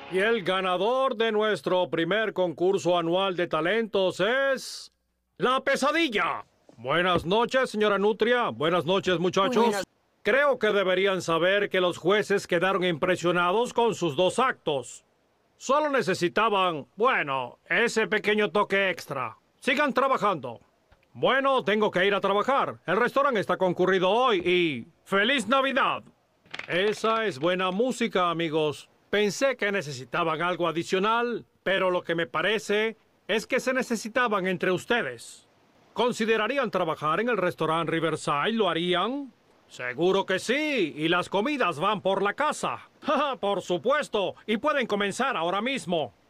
Y el ganador de nuestro primer concurso anual de talentos es... ¡La Pesadilla! Buenas noches, señora Nutria. Buenas noches, muchachos. Creo que deberían saber que los jueces quedaron impresionados con sus dos actos. Solo necesitaban, bueno, ese pequeño toque extra. Sigan trabajando. Bueno, tengo que ir a trabajar. El restaurante está concurrido hoy y... ¡Feliz Navidad! Esa es buena música, amigos. Pensé que necesitaban algo adicional, pero lo que me parece es que se necesitaban entre ustedes. ¿Considerarían trabajar en el restaurante Riverside? ¿Lo harían? Seguro que sí, y las comidas van por la casa. ¡Ja, por supuesto! Y pueden comenzar ahora mismo.